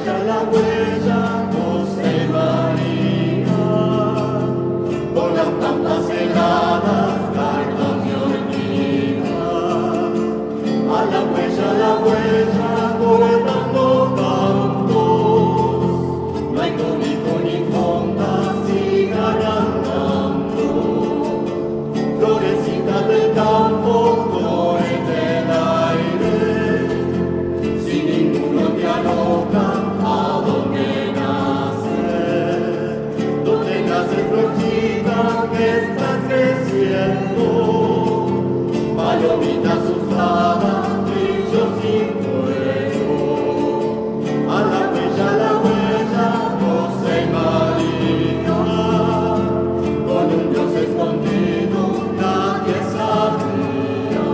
la huella, José y María, por las pampas heladas, cardos y hormigas. A la huella, cortando campos, no hay cobijo ni fonda, sigan andando. Florecitas del campo, flores del aire, si ninguno te aloca, ¿a dónde naces? ¿Dónde naces, florcita, que estás creciendo? Palomita asustada, brillo sin fuego. A la huella, José y María, con un Dios escondido, nadie sabía.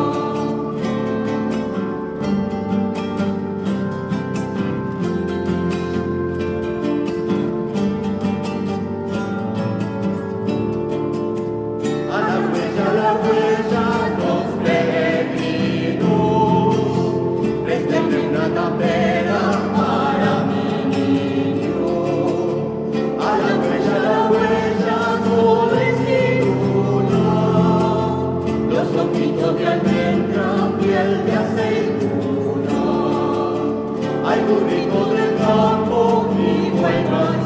A la huella, los peregrinos, préstenme una campera para mi niño. A la huella, no les ninguna, los ojitos de almendra, piel de aceituna. Ay, burrito del campo, mi buen